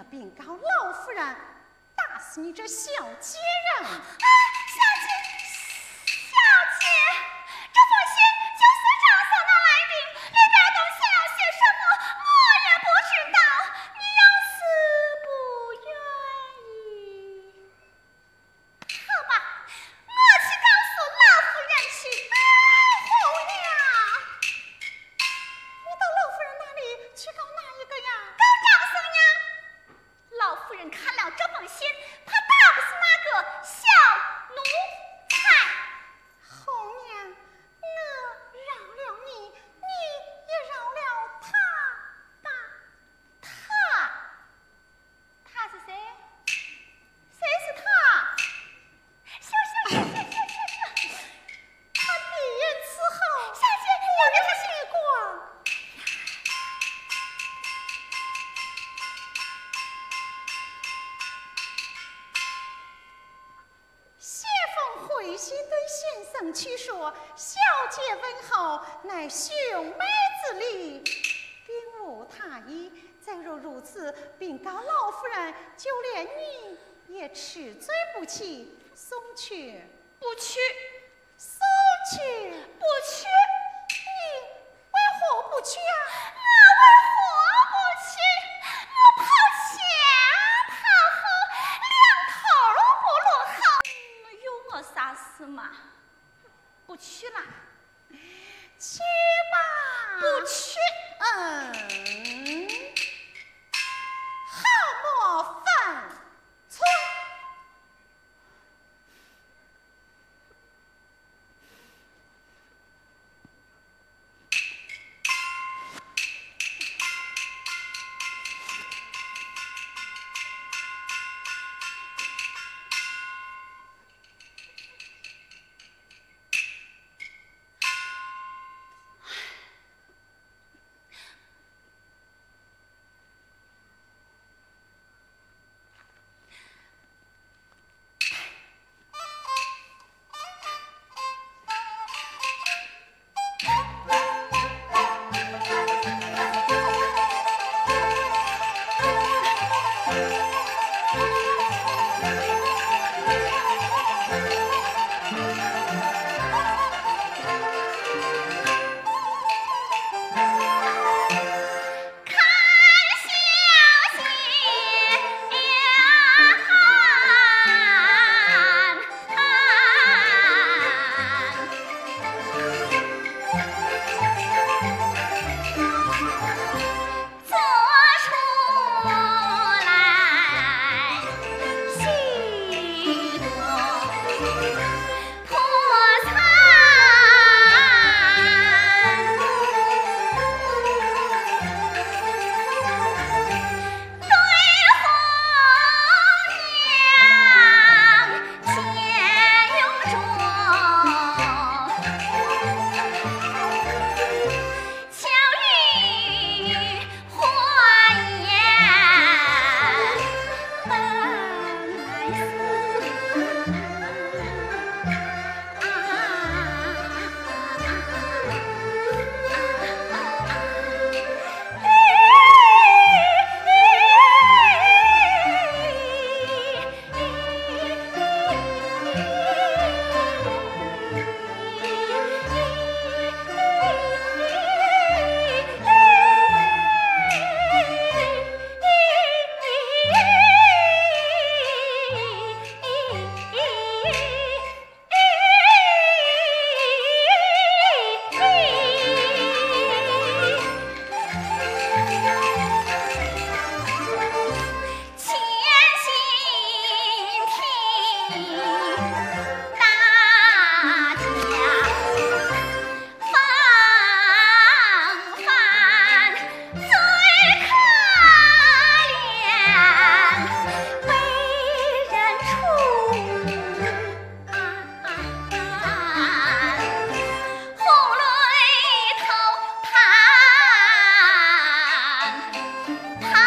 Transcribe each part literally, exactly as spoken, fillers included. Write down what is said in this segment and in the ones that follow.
禀告老夫人，打死你这小贱人！ 啊，小姐，小姐，这封信就是张嫂拿来的，里边都写了些什么，我也不知道。你要是不愿意，好吧，我去告诉老夫人去。啊，红娘， 你到老夫人那里去告哪一个呀？ 告张嫂呀。老夫人看了这封信，怕打不死那个小奴才。 红娘，我饶了你，你也饶了他吧。 他，他是谁？谁是他？小小小小小小小， 他闭眼伺候， 小姐，你要给他记过。谢凤回信对先生去说：“小姐问候，乃兄妹之礼，并无他意。再若如此，禀告老夫人，就连你也吃罪不起。送去， 不去， 送去， 不去。 你为何不去啊？ 我为何不去？我跑前跑后，两头不落好，有我啥事嘛？不去啦， 去吧。 不去。 嗯，好莫犯错。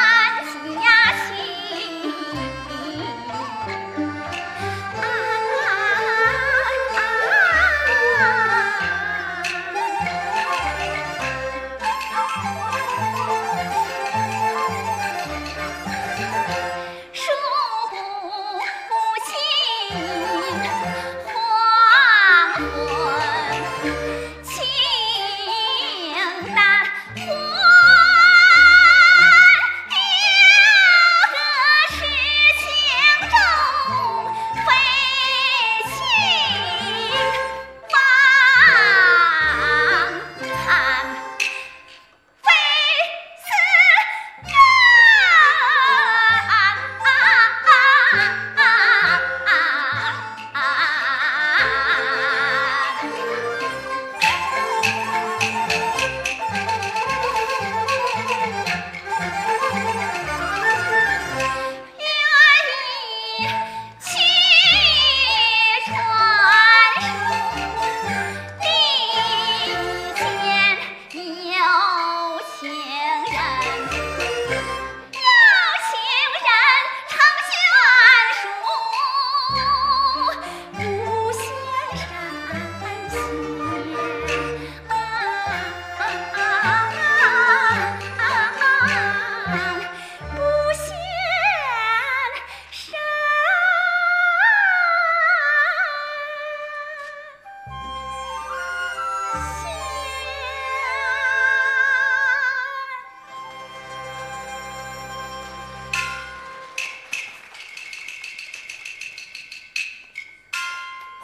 啊谢。